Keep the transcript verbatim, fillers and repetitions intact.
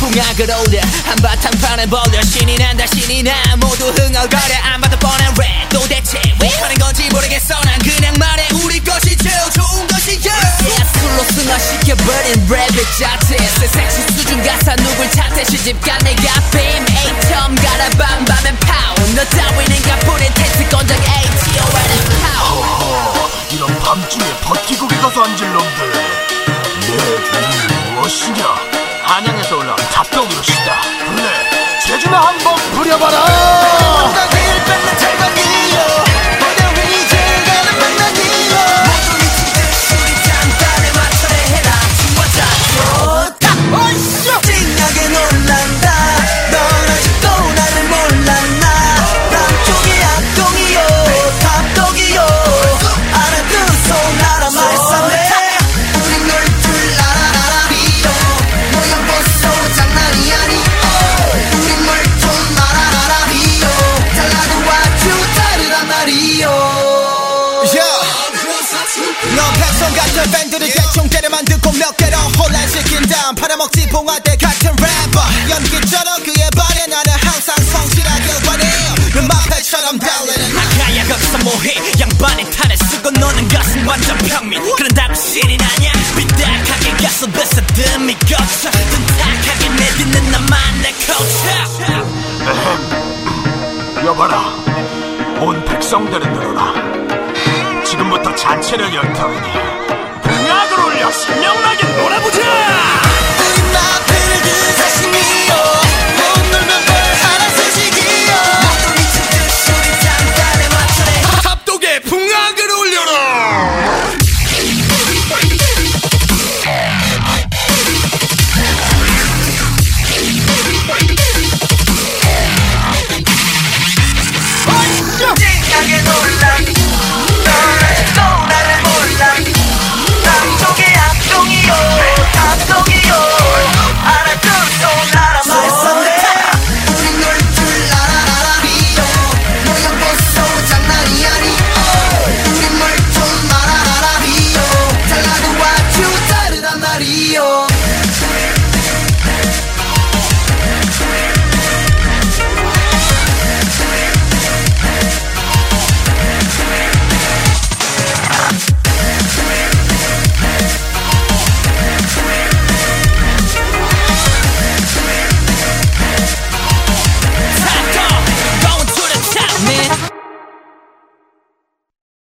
풍악을 올려 한바탕 판을 벌려 신이 난다 신이 나 모두 흥얼거려 안 봐도 뻔한 랩 도대체 왜 하는 건지 모르겠어 난 그냥 말해 우리 것이 제일 좋은 것이야 yeah, 술로 승화시켜버린 랩의 자체 새 섹시 수준 가사 누굴 탓해 시집간 내가 빔 에이점 가라 밤밤엔 파워 너 따위는 가뿐인 텐트 건장 에이티오 허허 이런 밤중에 버티고기 가서 앉을 놈들 내 이름이 무엇이냐 한양에서 올라온 잡동이로시다 그래 제주나 한번 부려봐라 넌 백성 같은 밴드를 대충 때려만 듣고 몇 개로 혼란시킨 다음 팔아먹지 봉화대 같은 래퍼 연기처럼 그의 발에 나는 항상 성실하게 원해요 눈마패처럼 달리는 아가야 거기서 뭐해 양반의 탈을 쓰고 노는 것은 완전 평민 그런다고 신이 나냐 삐딱하게 가서 베서듬이 거쳐 든탁하게 내딛는 나만 내 코쳐 에헴 여봐라 온 백성들은 들어라 지금부터 잔치를 열 터이니 풍악을 올려 신명나게 놀아보자